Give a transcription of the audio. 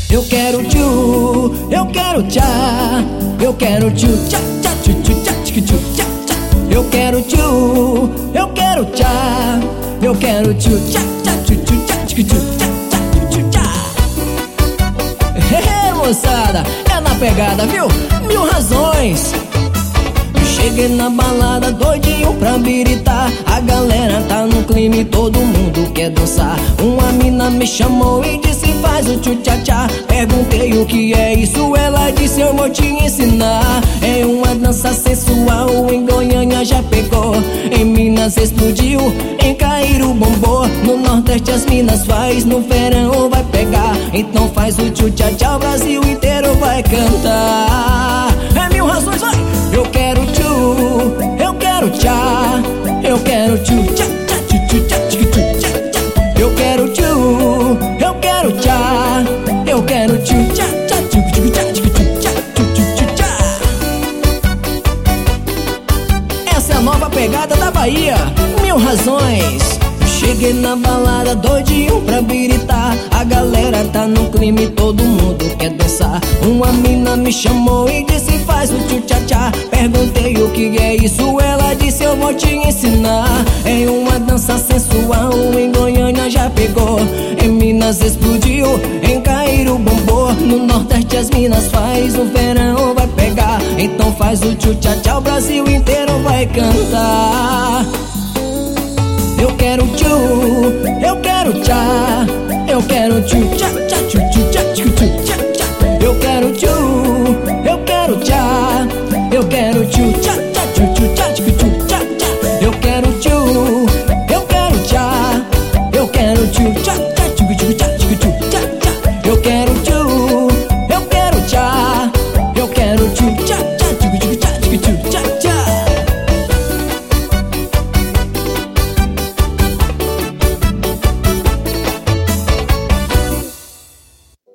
Eu quero tchu, eu quero tchá, eu quero tchu, tchá, tchá, tchu, tchu, tchá, tchu, tchu, tchá, tchá. Eu quero tchu, eu quero tchá, eu quero tchu, tchá, tchá, tchu, tchu, tchá, tchu, tchu, tchá, tchá, tchu, tchu, tchá. Moçada, é na pegada, viu? 1000 razões. Cheguei na balada doidinho pra biritar. A galera tá no clima e todo mundo quer dançar. Uma mina me chamou e disse faz o tchu-tchá-tchá. Perguntei o que é isso, ela disse eu vou te ensinar. É uma dança sensual, em Goiânia já pegou, em Minas explodiu, em Caíro bombou. No Nordeste as minas faz, no verão vai pegar. Então faz o tchu-tchá-tchá, o Brasil inteiro vai cantar. É 1000 razões, vai! Eu quero tchu, eu quero tchá, eu quero tchu, tchá, tchá, tchu, tchu, tchá, tchu, tchu, tchá, tchá. Eu quero tchu, eu quero tchá, eu quero tchu, tchá, tchá, tchu, tchu, tchá, tchu, tchu, tchá, tchu, tchu, tchu, tchá. Essa é a nova pegada da Bahia, 1000 razões. Cheguei na balada doidinho pra biritar. A galera tá no clima e todo mundo quer dançar. Uma mina me chamou e disse faz o tchu-tchá-tchá. Perguntei o que é isso, ela disse eu vou te ensinar. É uma dança sensual, em Goiânia já pegou, em Minas explodiu, em Caíro bombou. No Nordeste as minas faz, no verão vai pegar. Então faz o tchu-tchá-tchá, o Brasil inteiro vai cantar. Eu quero tchu, eu quero tchá, eu quero tchu, tchá,